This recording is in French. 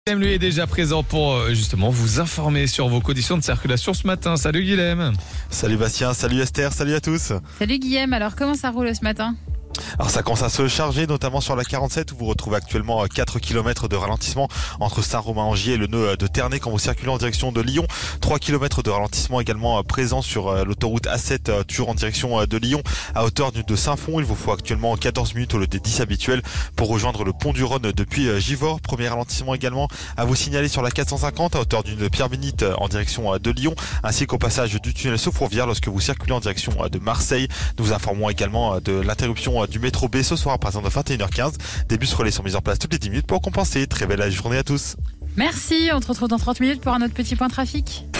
Guilhem, lui, est déjà présent pour justement vous informer sur vos conditions de circulation ce matin. Salut Guilhem. Salut Bastien, salut Esther, salut à tous. Salut Guilhem, alors comment ça roule ce matin ? Alors ça commence à se charger, notamment sur la 47 où vous retrouvez actuellement 4 km de ralentissement entre Saint-Romain-en-Gier et le nœud de Ternay quand vous circulez en direction de Lyon. 3 km de ralentissement également présent sur l'autoroute A7 toujours en direction de Lyon à hauteur de Saint-Fond. Il vous faut actuellement 14 minutes au lieu des 10 habituels pour rejoindre le pont du Rhône depuis Givors. Premier ralentissement également à vous signaler sur la 450 à hauteur d'une Pierre-Bénite en direction de Lyon ainsi qu'au passage du tunnel Sceaux-Fourvière lorsque vous circulez en direction de Marseille. Nous vous informons également de l'interruption du métro B ce soir à partir de 21h15. Des bus relais sont mis en place toutes les 10 minutes pour compenser. Très belle journée à tous. Merci, on te retrouve dans 30 minutes pour un autre petit point trafic.